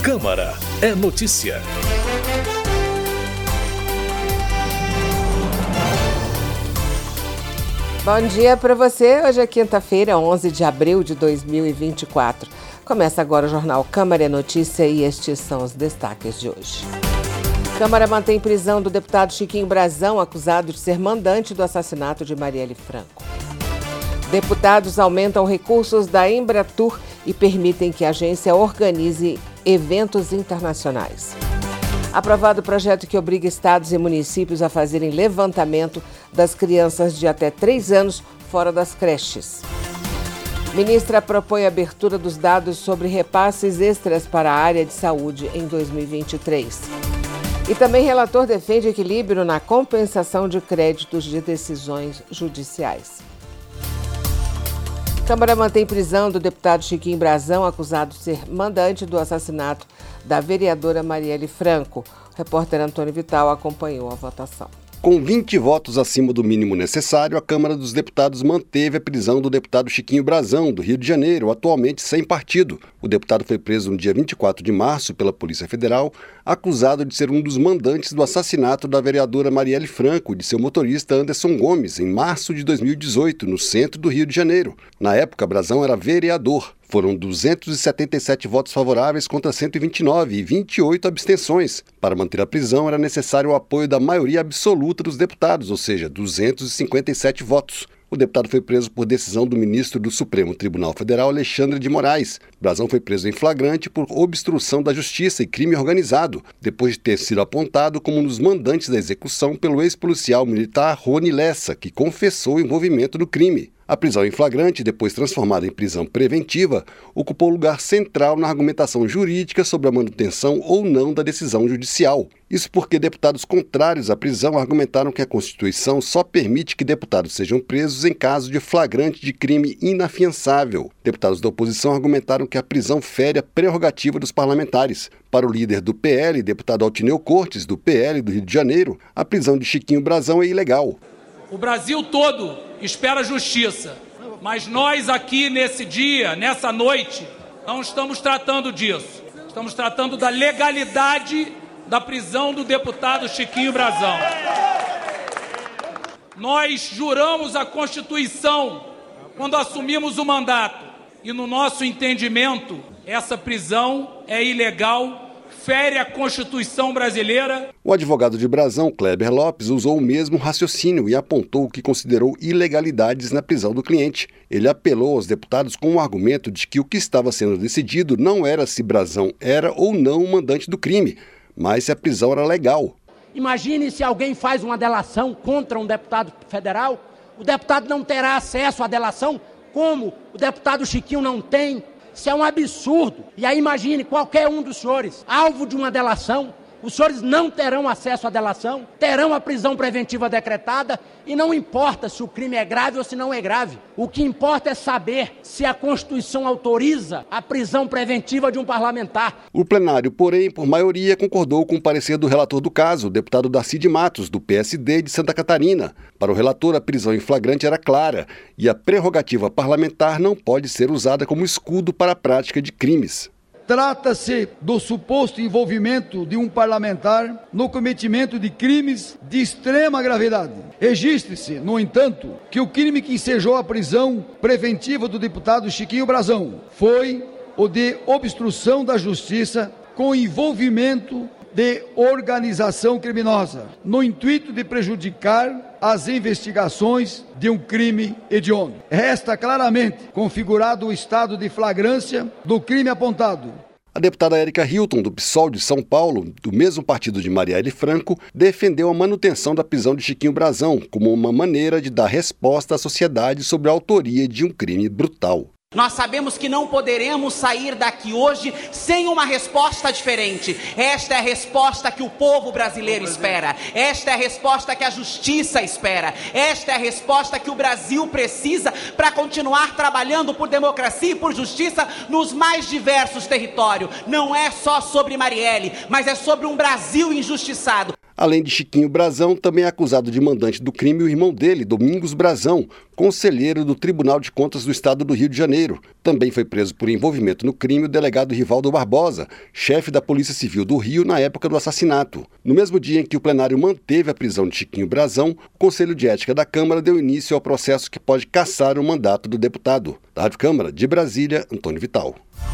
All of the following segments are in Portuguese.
Câmara é notícia. Bom dia para você. Hoje é quinta-feira, 11 de abril de 2024. Começa agora o Jornal Câmara é Notícia e estes são os destaques de hoje. Câmara mantém prisão do deputado Chiquinho Brazão, acusado de ser mandante do assassinato de Marielle Franco. Deputados aumentam recursos da Embratur e permitem que a agência organize eventos internacionais. Aprovado o projeto que obriga estados e municípios a fazerem levantamento das crianças de até 3 anos fora das creches. Ministra propõe a abertura dos dados sobre repasses extras para a área de saúde em 2023. E também relator defende equilíbrio na compensação de créditos de decisões judiciais. Câmara mantém prisão do deputado Chiquinho Brazão, acusado de ser mandante do assassinato da vereadora Marielle Franco. O repórter Antônio Vital acompanhou a votação. Com 20 votos acima do mínimo necessário, a Câmara dos Deputados manteve a prisão do deputado Chiquinho Brazão, do Rio de Janeiro, atualmente sem partido. O deputado foi preso no dia 24 de março pela Polícia Federal, acusado de ser um dos mandantes do assassinato da vereadora Marielle Franco e de seu motorista Anderson Gomes, em março de 2018, no centro do Rio de Janeiro. Na época, Brazão era vereador. Foram 277 votos favoráveis contra 129 e 28 abstenções. Para manter a prisão, era necessário o apoio da maioria absoluta dos deputados, ou seja, 257 votos. O deputado foi preso por decisão do ministro do Supremo Tribunal Federal, Alexandre de Moraes. Brazão foi preso em flagrante por obstrução da justiça e crime organizado, depois de ter sido apontado como um dos mandantes da execução pelo ex-policial militar Rony Lessa, que confessou o envolvimento no crime. A prisão em flagrante, depois transformada em prisão preventiva, ocupou lugar central na argumentação jurídica sobre a manutenção ou não da decisão judicial. Isso porque deputados contrários à prisão argumentaram que a Constituição só permite que deputados sejam presos em caso de flagrante de crime inafiançável. Deputados da oposição argumentaram que a prisão fere a prerrogativa dos parlamentares. Para o líder do PL, deputado Altineu Cortes, do PL do Rio de Janeiro, a prisão de Chiquinho Brazão é ilegal. O Brasil todo espera justiça, mas nós aqui nesse dia, nessa noite, não estamos tratando disso. Estamos tratando da legalidade da prisão do deputado Chiquinho Brazão. Nós juramos a Constituição quando assumimos o mandato e, no nosso entendimento, essa prisão é ilegal, fere a Constituição brasileira. O advogado de Brazão, Kleber Lopes, usou o mesmo raciocínio e apontou o que considerou ilegalidades na prisão do cliente. Ele apelou aos deputados com o argumento de que o que estava sendo decidido não era se Brazão era ou não o mandante do crime, mas se a prisão era legal. Imagine se alguém faz uma delação contra um deputado federal, o deputado não terá acesso à delação, como o deputado Chiquinho não tem. Isso é um absurdo. E aí imagine qualquer um dos senhores, alvo de uma delação, os senhores não terão acesso à delação, terão a prisão preventiva decretada e não importa se o crime é grave ou se não é grave. O que importa é saber se a Constituição autoriza a prisão preventiva de um parlamentar. O plenário, porém, por maioria, concordou com o parecer do relator do caso, o deputado Darcy de Matos, do PSD de Santa Catarina. Para o relator, a prisão em flagrante era clara e a prerrogativa parlamentar não pode ser usada como escudo para a prática de crimes. Trata-se do suposto envolvimento de um parlamentar no cometimento de crimes de extrema gravidade. Registre-se, no entanto, que o crime que ensejou a prisão preventiva do deputado Chiquinho Brazão foi o de obstrução da justiça com envolvimento de organização criminosa, no intuito de prejudicar as investigações de um crime hediondo. Resta claramente configurado o estado de flagrância do crime apontado. A deputada Érica Hilton, do PSOL de São Paulo, do mesmo partido de Marielle Franco, defendeu a manutenção da prisão de Chiquinho Brazão como uma maneira de dar resposta à sociedade sobre a autoria de um crime brutal. Nós sabemos que não poderemos sair daqui hoje sem uma resposta diferente. Esta é a resposta que o povo brasileiro espera. Esta é a resposta que a justiça espera. Esta é a resposta que o Brasil precisa para continuar trabalhando por democracia e por justiça nos mais diversos territórios. Não é só sobre Marielle, mas é sobre um Brasil injustiçado. Além de Chiquinho Brazão, também é acusado de mandante do crime o irmão dele, Domingos Brazão, conselheiro do Tribunal de Contas do Estado do Rio de Janeiro. Também foi preso por envolvimento no crime o delegado Rivaldo Barbosa, chefe da Polícia Civil do Rio na época do assassinato. No mesmo dia em que o plenário manteve a prisão de Chiquinho Brazão, o Conselho de Ética da Câmara deu início ao processo que pode cassar o mandato do deputado. Da Rádio Câmara, de Brasília, Antônio Vital.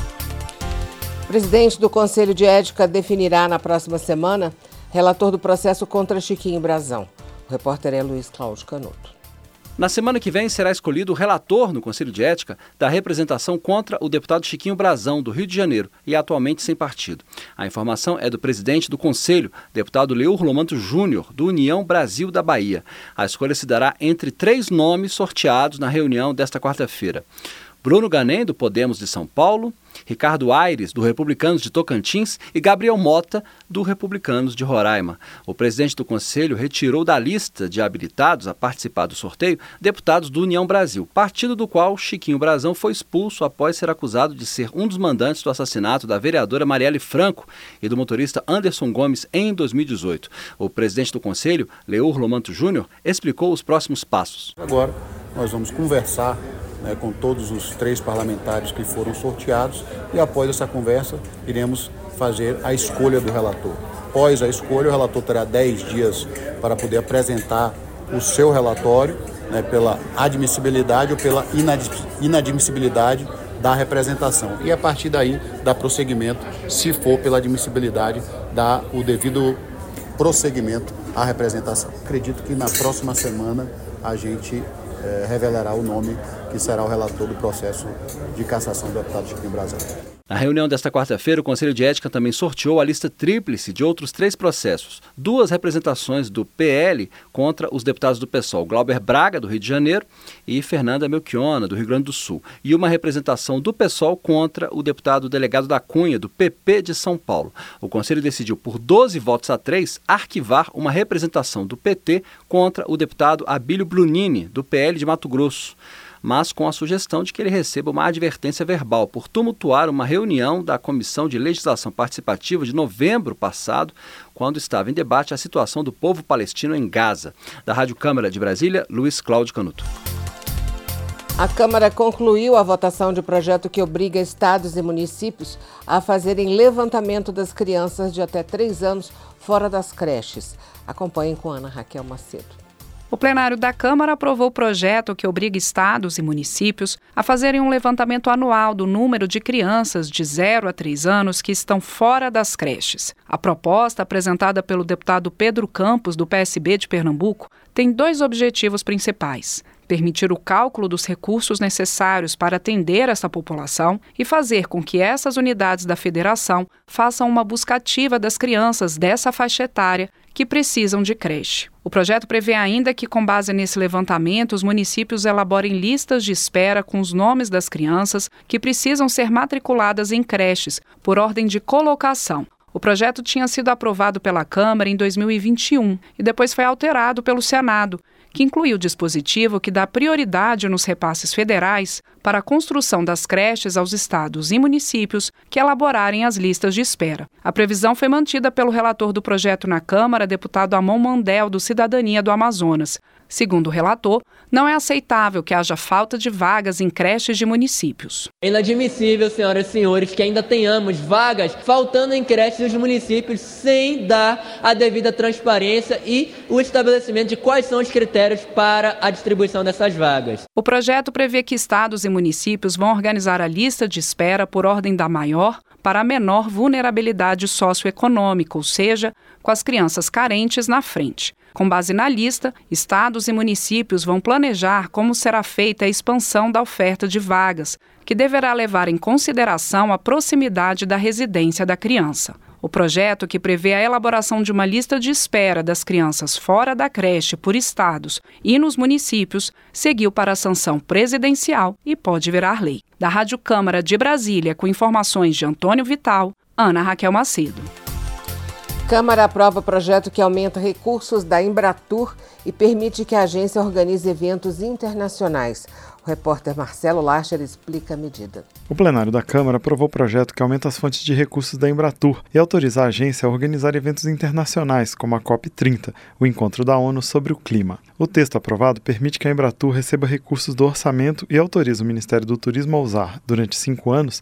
O presidente do Conselho de Ética definirá na próxima semana relator do processo contra Chiquinho Brazão. O repórter é Luiz Cláudio Canuto. Na semana que vem será escolhido o relator no Conselho de Ética da representação contra o deputado Chiquinho Brazão, do Rio de Janeiro, e atualmente sem partido. A informação é do presidente do Conselho, deputado Leur Lomanto Júnior, do União Brasil da Bahia. A escolha se dará entre 3 nomes sorteados na reunião desta quarta-feira: Bruno Ganem, do Podemos de São Paulo, Ricardo Aires, do Republicanos de Tocantins, e Gabriel Mota, do Republicanos de Roraima. O presidente do Conselho retirou da lista de habilitados a participar do sorteio deputados do União Brasil, partido do qual Chiquinho Brazão foi expulso após ser acusado de ser um dos mandantes do assassinato da vereadora Marielle Franco e do motorista Anderson Gomes em 2018. O presidente do Conselho, Leur Lomanto Júnior, explicou os próximos passos. Agora nós vamos conversar com todos os 3 parlamentares que foram sorteados e após essa conversa iremos fazer a escolha do relator. Após a escolha, o relator terá 10 dias para poder apresentar o seu relatório, pela admissibilidade ou pela inadmissibilidade da representação. E a partir daí dá prosseguimento, se for pela admissibilidade, dá o devido prosseguimento à representação. Acredito que na próxima semana a gente revelará o nome que será o relator do processo de cassação do deputado Chiquinho Brazão. Na reunião desta quarta-feira, o Conselho de Ética também sorteou a lista tríplice de outros 3 processos. 2 representações do PL contra os deputados do PSOL, Glauber Braga, do Rio de Janeiro, e Fernanda Melchiona, do Rio Grande do Sul. E uma representação do PSOL contra o deputado delegado da Cunha, do PP de São Paulo. O Conselho decidiu, por 12 votos a 3, arquivar uma representação do PT contra o deputado Abílio Brunini, do PL de Mato Grosso, mas com a sugestão de que ele receba uma advertência verbal por tumultuar uma reunião da Comissão de Legislação Participativa de novembro passado, quando estava em debate a situação do povo palestino em Gaza. Da Rádio Câmara de Brasília, Luiz Cláudio Canuto. A Câmara concluiu a votação de projeto que obriga estados e municípios a fazerem levantamento das crianças de até 3 anos fora das creches. Acompanhem com Ana Raquel Macedo. O plenário da Câmara aprovou o projeto que obriga estados e municípios a fazerem um levantamento anual do número de crianças de 0 a 3 anos que estão fora das creches. A proposta, apresentada pelo deputado Pedro Campos, do PSB de Pernambuco, tem 2 objetivos principais: permitir o cálculo dos recursos necessários para atender essa população e fazer com que essas unidades da federação façam uma busca ativa das crianças dessa faixa etária que precisam de creche. O projeto prevê ainda que, com base nesse levantamento, os municípios elaborem listas de espera com os nomes das crianças que precisam ser matriculadas em creches, por ordem de colocação. O projeto tinha sido aprovado pela Câmara em 2021 e depois foi alterado pelo Senado, que inclui o dispositivo que dá prioridade nos repasses federais para a construção das creches aos estados e municípios que elaborarem as listas de espera. A previsão foi mantida pelo relator do projeto na Câmara, deputado Amon Mandel, do Cidadania do Amazonas. Segundo o relator, não é aceitável que haja falta de vagas em creches de municípios. É inadmissível, senhoras e senhores, que ainda tenhamos vagas faltando em creches dos municípios sem dar a devida transparência e o estabelecimento de quais são os critérios para a distribuição dessas vagas. O projeto prevê que estados e municípios vão organizar a lista de espera por ordem da maior para a menor vulnerabilidade socioeconômica, ou seja, com as crianças carentes na frente. Com base na lista, estados e municípios vão planejar como será feita a expansão da oferta de vagas, que deverá levar em consideração a proximidade da residência da criança. O projeto, que prevê a elaboração de uma lista de espera das crianças fora da creche por estados e nos municípios, seguiu para a sanção presidencial e pode virar lei. Da Rádio Câmara de Brasília, com informações de Antônio Vital, Ana Raquel Macedo. Câmara aprova projeto que aumenta recursos da Embratur e permite que a agência organize eventos internacionais. O repórter Marcelo Larcher explica a medida. O plenário da Câmara aprovou o projeto que aumenta as fontes de recursos da Embratur e autoriza a agência a organizar eventos internacionais, como a COP30, o encontro da ONU sobre o clima. O texto aprovado permite que a Embratur receba recursos do orçamento e autoriza o Ministério do Turismo a usar, durante 5 anos,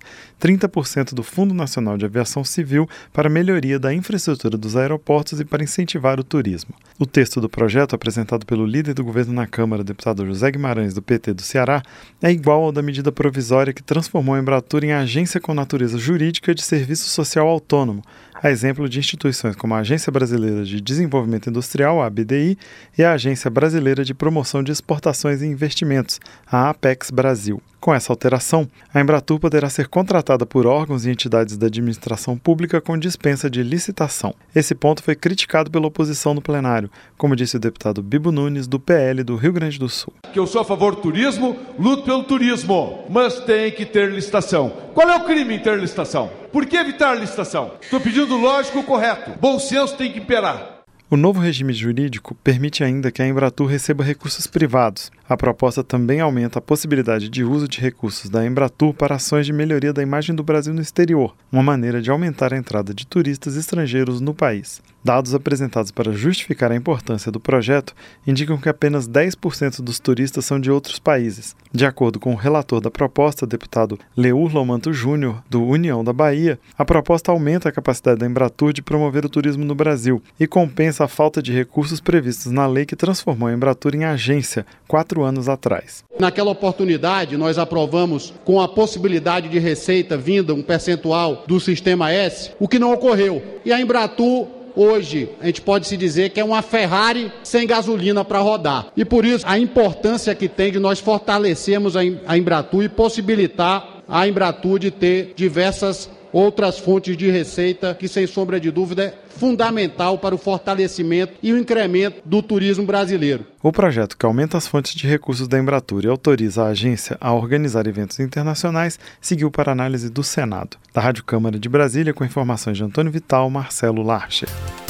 30% do Fundo Nacional de Aviação Civil para melhoria da infraestrutura dos aeroportos e para incentivar o turismo. O texto do projeto, apresentado pelo líder do governo na Câmara, deputado José Guimarães, do PT do Ceará, é igual ao da medida provisória que transformou a Embratur em agência com natureza jurídica de serviço social autônomo, a exemplo de instituições como a Agência Brasileira de Desenvolvimento Industrial, a ABDI, e a Agência Brasileira de Promoção de Exportações e Investimentos, a Apex Brasil. Com essa alteração, a Embratur poderá ser contratada por órgãos e entidades da administração pública com dispensa de licitação. Esse ponto foi criticado pela oposição no plenário, como disse o deputado Bibo Nunes, do PL do Rio Grande do Sul. Que eu sou a favor do turismo, luto pelo turismo, mas tem que ter licitação. Qual é o crime em ter licitação? Por que evitar licitação? Estou pedindo lógico correto. Bom senso tem que imperar. O novo regime jurídico permite ainda que a Embratur receba recursos privados. A proposta também aumenta a possibilidade de uso de recursos da Embratur para ações de melhoria da imagem do Brasil no exterior, uma maneira de aumentar a entrada de turistas estrangeiros no país. Dados apresentados para justificar a importância do projeto indicam que apenas 10% dos turistas são de outros países. De acordo com o relator da proposta, deputado Leurlo Manto Júnior, do União da Bahia, a proposta aumenta a capacidade da Embratur de promover o turismo no Brasil e compensa a falta de recursos previstos na lei que transformou a Embratur em agência 4 anos atrás. Naquela oportunidade, nós aprovamos com a possibilidade de receita vinda um percentual do Sistema S, o que não ocorreu. E a Embratur, hoje, a gente pode se dizer que é uma Ferrari sem gasolina para rodar. E por isso, a importância que tem de nós fortalecermos a Embratur e possibilitar a Embratur de ter diversas outras fontes de receita que, sem sombra de dúvida, é fundamental para o fortalecimento e o incremento do turismo brasileiro. O projeto que aumenta as fontes de recursos da Embratur e autoriza a agência a organizar eventos internacionais seguiu para análise do Senado. Da Rádio Câmara de Brasília, com informações de Antônio Vital, Marcelo Larcher.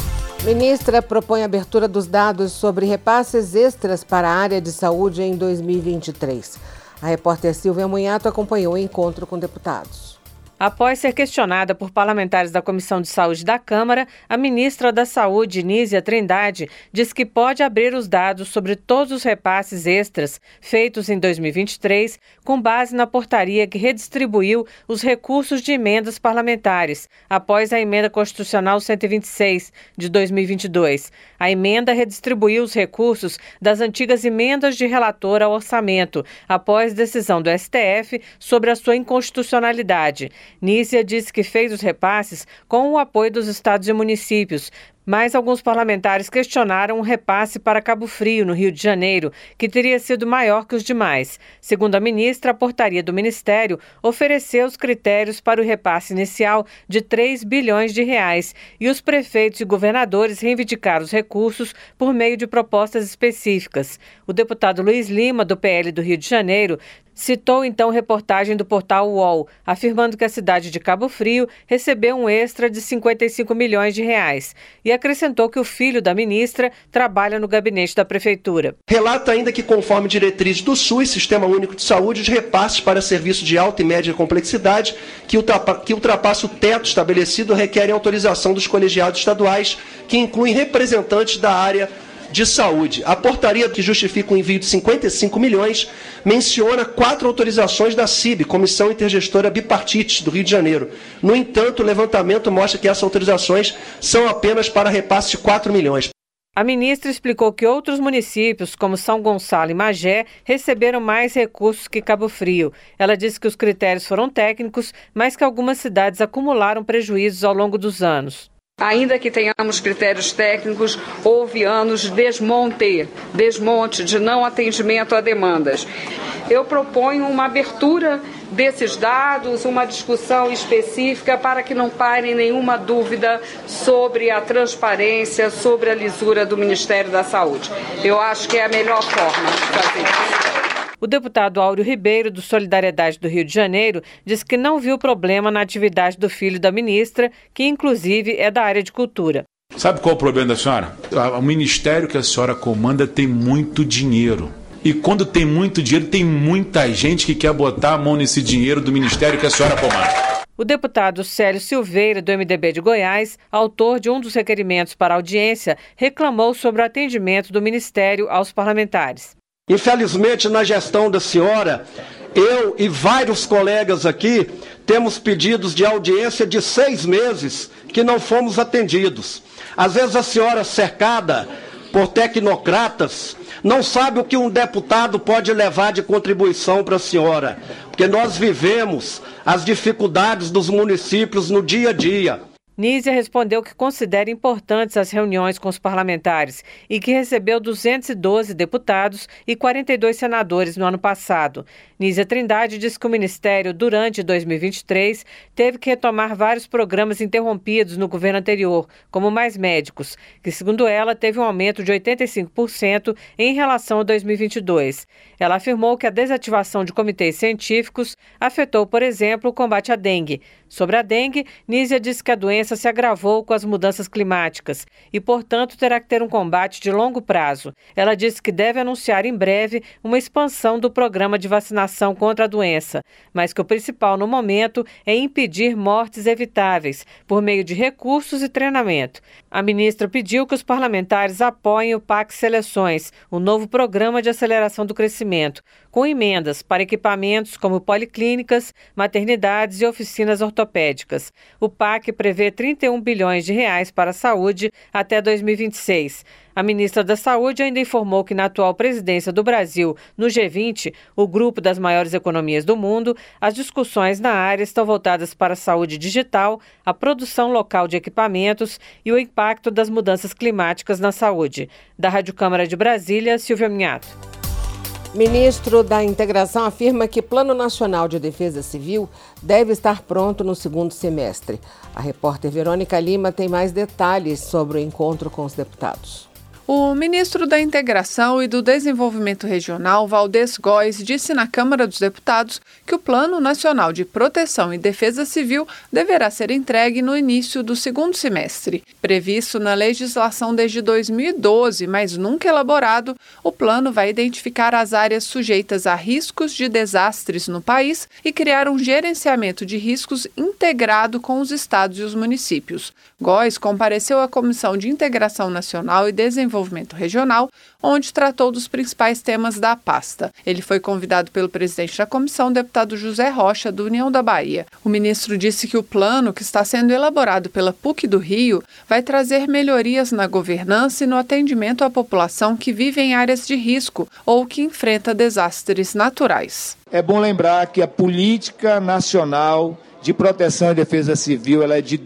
Ministra propõe abertura dos dados sobre repasses extras para a área de saúde em 2023. A repórter Silvia Munhato acompanhou o encontro com deputados. Após ser questionada por parlamentares da Comissão de Saúde da Câmara, a ministra da Saúde, Nízia Trindade, diz que pode abrir os dados sobre todos os repasses extras feitos em 2023, com base na portaria que redistribuiu os recursos de emendas parlamentares, após a Emenda Constitucional 126, de 2022. A emenda redistribuiu os recursos das antigas emendas de relator ao orçamento, após decisão do STF sobre a sua inconstitucionalidade. Nízia disse que fez os repasses com o apoio dos estados e municípios, mas alguns parlamentares questionaram o repasse para Cabo Frio, no Rio de Janeiro, que teria sido maior que os demais. Segundo a ministra, a portaria do Ministério ofereceu os critérios para o repasse inicial de R$ 3 bilhões e os prefeitos e governadores reivindicaram os recursos por meio de propostas específicas. O deputado Luiz Lima, do PL do Rio de Janeiro, citou então reportagem do portal UOL, afirmando que a cidade de Cabo Frio recebeu um extra de R$ 55 milhões e acrescentou que o filho da ministra trabalha no gabinete da prefeitura. Relata ainda que, conforme diretrizes do SUS, Sistema Único de Saúde, os repasses para serviços de alta e média complexidade que ultrapassam o teto estabelecido requerem autorização dos colegiados estaduais, que incluem representantes da área de saúde. A portaria que justifica o envio de 55 milhões menciona 4 autorizações da CIB, Comissão Intergestora Bipartite, do Rio de Janeiro. No entanto, o levantamento mostra que essas autorizações são apenas para repasse de 4 milhões. A ministra explicou que outros municípios, como São Gonçalo e Magé, receberam mais recursos que Cabo Frio. Ela disse que os critérios foram técnicos, mas que algumas cidades acumularam prejuízos ao longo dos anos. Ainda que tenhamos critérios técnicos, houve anos de desmonte, de não atendimento a demandas. Eu proponho uma abertura desses dados, uma discussão específica para que não pare nenhuma dúvida sobre a transparência, sobre a lisura do Ministério da Saúde. Eu acho que é a melhor forma de fazer isso. O deputado Áureo Ribeiro, do Solidariedade do Rio de Janeiro, disse que não viu problema na atividade do filho da ministra, que inclusive é da área de cultura. Sabe qual é o problema da senhora? O ministério que a senhora comanda tem muito dinheiro. E quando tem muito dinheiro, tem muita gente que quer botar a mão nesse dinheiro do ministério que a senhora comanda. O deputado Célio Silveira, do MDB de Goiás, autor de um dos requerimentos para a audiência, reclamou sobre o atendimento do Ministério aos parlamentares. Infelizmente, na gestão da senhora, eu e vários colegas aqui temos pedidos de audiência de 6 meses que não fomos atendidos. Às vezes a senhora, cercada por tecnocratas, não sabe o que um deputado pode levar de contribuição para a senhora, porque nós vivemos as dificuldades dos municípios no dia a dia. Nízia respondeu que considera importantes as reuniões com os parlamentares e que recebeu 212 deputados e 42 senadores no ano passado. Nízia Trindade disse que o Ministério, durante 2023, teve que retomar vários programas interrompidos no governo anterior, como Mais Médicos, que, segundo ela, teve um aumento de 85% em relação a 2022. Ela afirmou que a desativação de comitês científicos afetou, por exemplo, o combate à dengue. Sobre a dengue, Nízia disse que a doença se agravou com as mudanças climáticas e, portanto, terá que ter um combate de longo prazo. Ela disse que deve anunciar em breve uma expansão do programa de vacinação contra a doença, mas que o principal no momento é impedir mortes evitáveis por meio de recursos e treinamento. A ministra pediu que os parlamentares apoiem o PAC Seleções, o novo programa de aceleração do crescimento, com emendas para equipamentos como policlínicas, maternidades e oficinas ortopédicas. O PAC prevê 31 bilhões de reais para a saúde até 2026. A ministra da Saúde ainda informou que na atual presidência do Brasil no G20, o grupo das maiores economias do mundo, as discussões na área estão voltadas para a saúde digital, a produção local de equipamentos e o impacto das mudanças climáticas na saúde. Da Rádio Câmara de Brasília, Silvia Minhato. Ministro da Integração afirma que Plano Nacional de Defesa Civil deve estar pronto no segundo semestre. A repórter Verônica Lima tem mais detalhes sobre o encontro com os deputados. O ministro da Integração e do Desenvolvimento Regional, Valdez Góes, disse na Câmara dos Deputados que o Plano Nacional de Proteção e Defesa Civil deverá ser entregue no início do segundo semestre. Previsto na legislação desde 2012, mas nunca elaborado, o plano vai identificar as áreas sujeitas a riscos de desastres no país e criar um gerenciamento de riscos integrado com os estados e os municípios. Góes compareceu à Comissão de Integração Nacional e Desenvolvimento Regional, onde tratou dos principais temas da pasta. Ele foi convidado pelo presidente da comissão, deputado José Rocha, do União da Bahia. O ministro disse que o plano, que está sendo elaborado pela PUC do Rio, vai trazer melhorias na governança e no atendimento à população que vive em áreas de risco ou que enfrenta desastres naturais. É bom lembrar que a Política Nacional de Proteção e Defesa Civil ela é de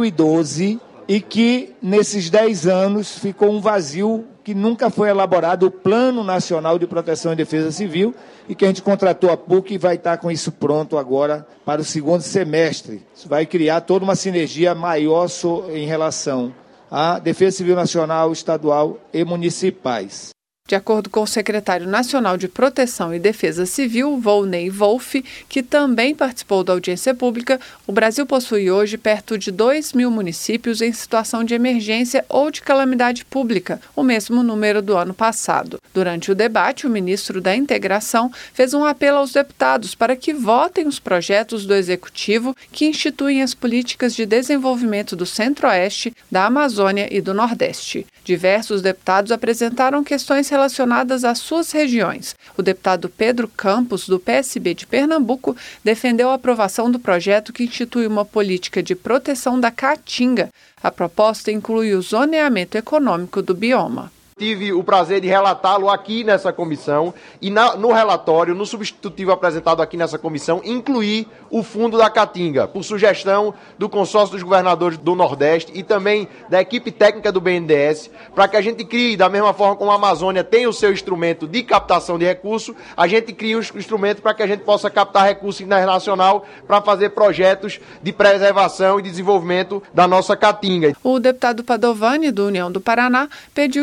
2012 e que nesses 10 anos ficou um vazio que nunca foi elaborado o Plano Nacional de Proteção e Defesa Civil e que a gente contratou a PUC e vai estar com isso pronto agora para o segundo semestre. Isso vai criar toda uma sinergia maior em relação à Defesa Civil Nacional, Estadual e municipais. De acordo com o secretário nacional de Proteção e Defesa Civil, Volney Wolff, que também participou da audiência pública, o Brasil possui hoje perto de 2.000 municípios em situação de emergência ou de calamidade pública, o mesmo número do ano passado. Durante o debate, o ministro da Integração fez um apelo aos deputados para que votem os projetos do Executivo que instituem as políticas de desenvolvimento do Centro-Oeste, da Amazônia e do Nordeste. Diversos deputados apresentaram questões relacionadas às suas regiões. O deputado Pedro Campos, do PSB de Pernambuco, defendeu a aprovação do projeto que institui uma política de proteção da caatinga. A proposta inclui o zoneamento econômico do bioma. Tive o prazer de relatá-lo aqui nessa comissão e no relatório, no substitutivo apresentado aqui nessa comissão, incluir o Fundo da Caatinga, por sugestão do Consórcio dos Governadores do Nordeste e também da equipe técnica do BNDES, para que a gente crie, da mesma forma como a Amazônia tem o seu instrumento de captação de recursos, a gente crie um instrumento para que a gente possa captar recursos internacional para fazer projetos de preservação e desenvolvimento da nossa Caatinga. O deputado Padovani, do União do Paraná, pediu informações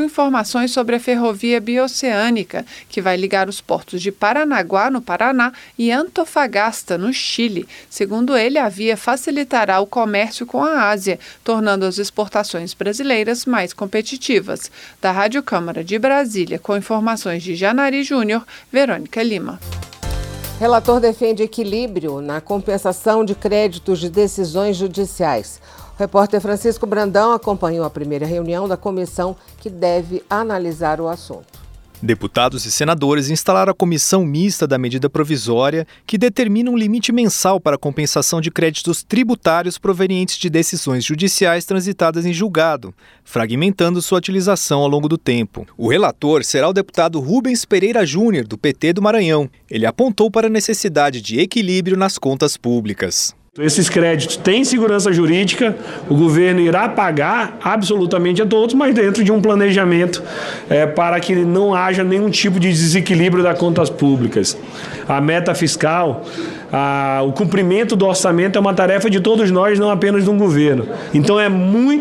informações sobre a ferrovia bioceânica, que vai ligar os portos de Paranaguá, no Paraná, e Antofagasta, no Chile. Segundo ele, a via facilitará o comércio com a Ásia, tornando as exportações brasileiras mais competitivas. Da Rádio Câmara de Brasília, com informações de Janari Júnior, Verônica Lima. Relator defende equilíbrio na compensação de créditos de decisões judiciais. O repórter Francisco Brandão acompanhou a primeira reunião da comissão que deve analisar o assunto. Deputados e senadores instalaram a comissão mista da medida provisória que determina um limite mensal para a compensação de créditos tributários provenientes de decisões judiciais transitadas em julgado, fragmentando sua utilização ao longo do tempo. O relator será o deputado Rubens Pereira Júnior, do PT do Maranhão. Ele apontou para a necessidade de equilíbrio nas contas públicas. Esses créditos têm segurança jurídica, o governo irá pagar absolutamente a todos, mas dentro de um planejamento para que não haja nenhum tipo de desequilíbrio das contas públicas. A meta fiscal, o cumprimento do orçamento é uma tarefa de todos nós, não apenas de um governo. Então é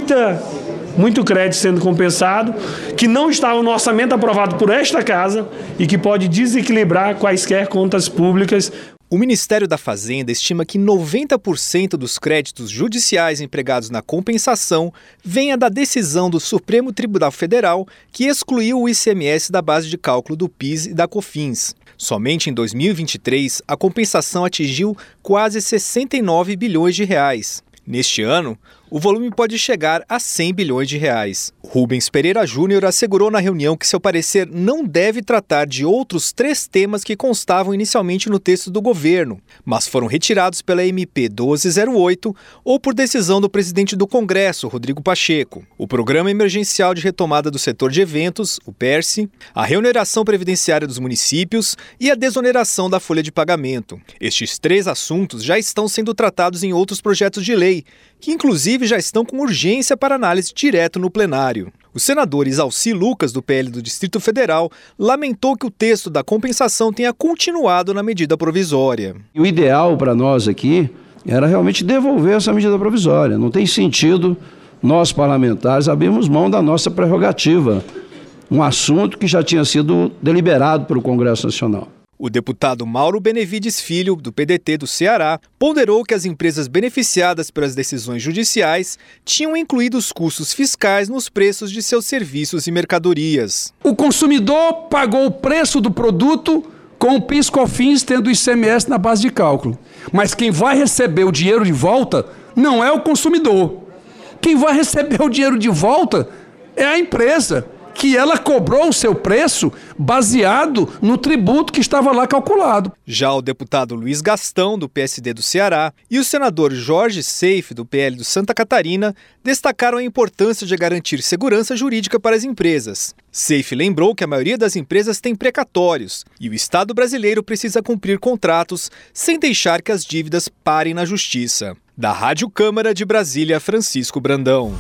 muito crédito sendo compensado, que não estava no orçamento aprovado por esta casa e que pode desequilibrar quaisquer contas públicas. O Ministério da Fazenda estima que 90% dos créditos judiciais empregados na compensação venha da decisão do Supremo Tribunal Federal que excluiu o ICMS da base de cálculo do PIS e da COFINS. Somente em 2023, a compensação atingiu quase 69 bilhões de reais. Neste ano, o volume pode chegar a 100 bilhões de reais. Rubens Pereira Júnior assegurou na reunião que seu parecer não deve tratar de outros 3 temas que constavam inicialmente no texto do governo, mas foram retirados pela MP 1208 ou por decisão do presidente do Congresso, Rodrigo Pacheco. O Programa Emergencial de Retomada do Setor de Eventos, o PERSE, a reoneração previdenciária dos municípios e a desoneração da folha de pagamento. Estes 3 assuntos já estão sendo tratados em outros projetos de lei, que inclusive já estão com urgência para análise direto no plenário. O senador Isalci Lucas, do PL do Distrito Federal, lamentou que o texto da compensação tenha continuado na medida provisória. O ideal para nós aqui era realmente devolver essa medida provisória. Não tem sentido nós, parlamentares, abrirmos mão da nossa prerrogativa, um assunto que já tinha sido deliberado pelo Congresso Nacional. O deputado Mauro Benevides Filho, do PDT do Ceará, ponderou que as empresas beneficiadas pelas decisões judiciais tinham incluído os custos fiscais nos preços de seus serviços e mercadorias. O consumidor pagou o preço do produto com o PIS/COFINS tendo o ICMS na base de cálculo. Mas quem vai receber o dinheiro de volta não é o consumidor. Quem vai receber o dinheiro de volta é a empresa, que ela cobrou o seu preço baseado no tributo que estava lá calculado. Já o deputado Luiz Gastão, do PSD do Ceará, e o senador Jorge Seife, do PL do Santa Catarina, destacaram a importância de garantir segurança jurídica para as empresas. Seife lembrou que a maioria das empresas tem precatórios e o Estado brasileiro precisa cumprir contratos sem deixar que as dívidas parem na justiça. Da Rádio Câmara de Brasília, Francisco Brandão.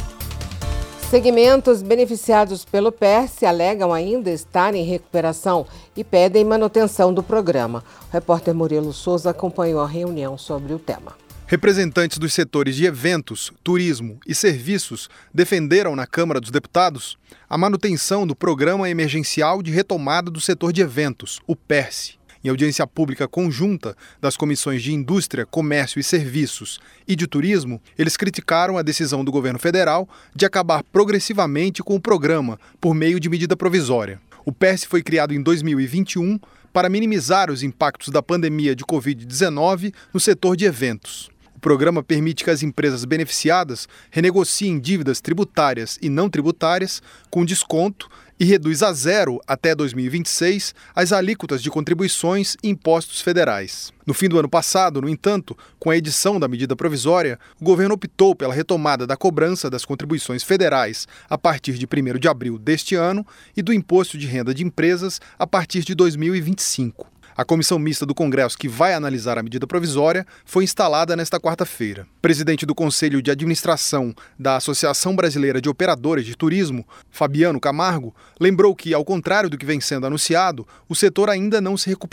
Segmentos beneficiados pelo PERSE alegam ainda estar em recuperação e pedem manutenção do programa. O repórter Murilo Souza acompanhou a reunião sobre o tema. Representantes dos setores de eventos, turismo e serviços defenderam na Câmara dos Deputados a manutenção do Programa Emergencial de Retomada do Setor de Eventos, o PERSE. Em audiência pública conjunta das comissões de Indústria, Comércio e Serviços e de Turismo, eles criticaram a decisão do governo federal de acabar progressivamente com o programa por meio de medida provisória. O PERSE foi criado em 2021 para minimizar os impactos da pandemia de Covid-19 no setor de eventos. O programa permite que as empresas beneficiadas renegociem dívidas tributárias e não tributárias com desconto e reduz a 0 até 2026 as alíquotas de contribuições e impostos federais. No fim do ano passado, no entanto, com a edição da medida provisória, o governo optou pela retomada da cobrança das contribuições federais a partir de 1º de abril deste ano e do imposto de renda de empresas a partir de 2025. A comissão mista do Congresso que vai analisar a medida provisória foi instalada nesta quarta-feira. O presidente do Conselho de Administração da Associação Brasileira de Operadores de Turismo, Fabiano Camargo, lembrou que, ao contrário do que vem sendo anunciado, o setor ainda não se recuperou.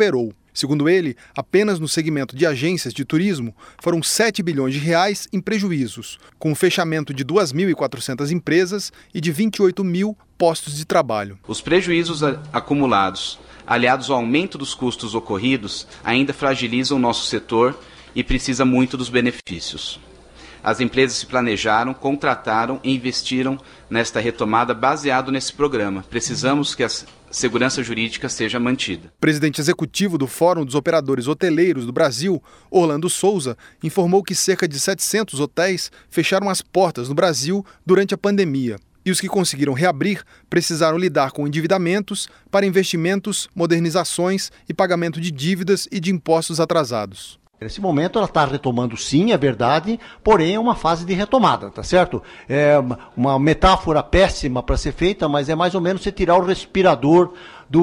Segundo ele, apenas no segmento de agências de turismo foram R$ 7 bilhões em prejuízos, com o fechamento de 2.400 empresas e de 28 mil postos de trabalho. Os prejuízos acumulados, aliados ao aumento dos custos ocorridos, ainda fragilizam o nosso setor e precisa muito dos benefícios. As empresas se planejaram, contrataram e investiram nesta retomada baseado nesse programa. Precisamos que a segurança jurídica seja mantida. O presidente executivo do Fórum dos Operadores Hoteleiros do Brasil, Orlando Souza, informou que cerca de 700 hotéis fecharam as portas no Brasil durante a pandemia. E os que conseguiram reabrir precisaram lidar com endividamentos para investimentos, modernizações e pagamento de dívidas e de impostos atrasados. Nesse momento ela está retomando sim, é verdade, porém é uma fase de retomada, tá certo? É uma metáfora péssima para ser feita, mas é mais ou menos você tirar o respirador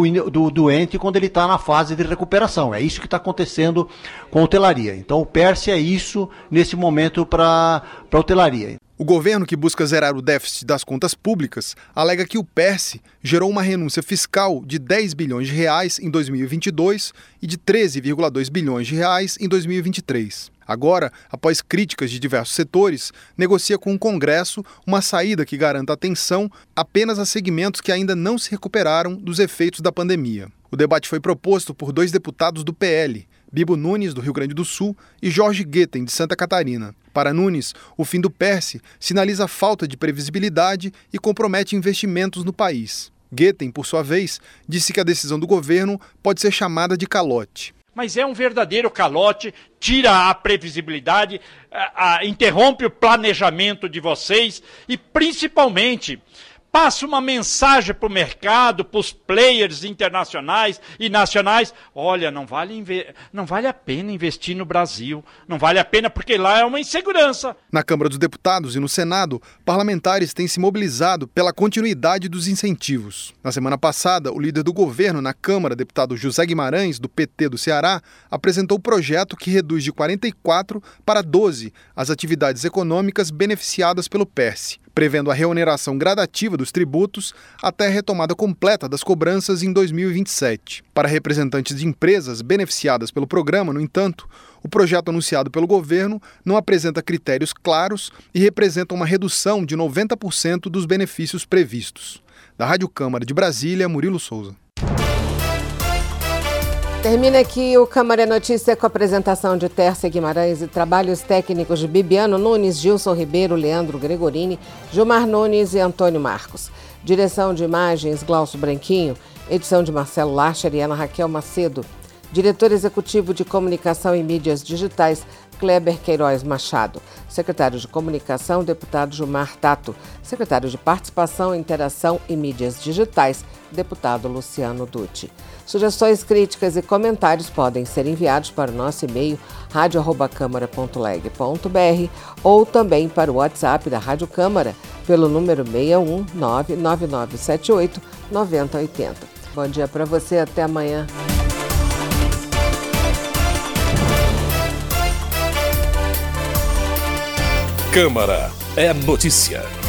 do doente quando ele está na fase de recuperação. É isso que está acontecendo com a hotelaria. Então o PERSE é isso nesse momento para a hotelaria. O governo, que busca zerar o déficit das contas públicas, alega que o PERSE gerou uma renúncia fiscal de R$ 10 bilhões em 2022 e de R$ 13,2 bilhões em 2023. Agora, após críticas de diversos setores, negocia com o Congresso uma saída que garanta atenção apenas a segmentos que ainda não se recuperaram dos efeitos da pandemia. O debate foi proposto por 2 deputados do PL, Bibo Nunes, do Rio Grande do Sul, e Jorge Guetem, de Santa Catarina. Para Nunes, o fim do PERSE sinaliza a falta de previsibilidade e compromete investimentos no país. Guetem, por sua vez, disse que a decisão do governo pode ser chamada de calote. Mas é um verdadeiro calote, tira a previsibilidade, interrompe o planejamento de vocês e, principalmente, passa uma mensagem para o mercado, para os players internacionais e nacionais. Olha, não vale a pena investir no Brasil, não vale a pena porque lá é uma insegurança. Na Câmara dos Deputados e no Senado, parlamentares têm se mobilizado pela continuidade dos incentivos. Na semana passada, o líder do governo na Câmara, deputado José Guimarães, do PT do Ceará, apresentou o projeto que reduz de 44 para 12 as atividades econômicas beneficiadas pelo PERSE, prevendo a reoneração gradativa dos tributos até a retomada completa das cobranças em 2027. Para representantes de empresas beneficiadas pelo programa, no entanto, o projeto anunciado pelo governo não apresenta critérios claros e representa uma redução de 90% dos benefícios previstos. Da Rádio Câmara de Brasília, Murilo Souza. Termina aqui o Câmara Notícia com a apresentação de Tércia Guimarães e trabalhos técnicos de Bibiano Nunes, Gilson Ribeiro, Leandro Gregorini, Gilmar Nunes e Antônio Marcos. Direção de imagens, Glaucio Branquinho. Edição de Marcelo Larcher e Ana Raquel Macedo. Diretor Executivo de Comunicação e Mídias Digitais, Kleber Queiroz Machado. Secretário de Comunicação, deputado Gilmar Tato. Secretário de Participação, Interação e Mídias Digitais, deputado Luciano Dutti. Sugestões, críticas e comentários podem ser enviados para o nosso e-mail radio@câmara.leg.br ou também para o WhatsApp da Rádio Câmara pelo número 61 99978 9080. Bom dia para você, até amanhã. Câmara é notícia.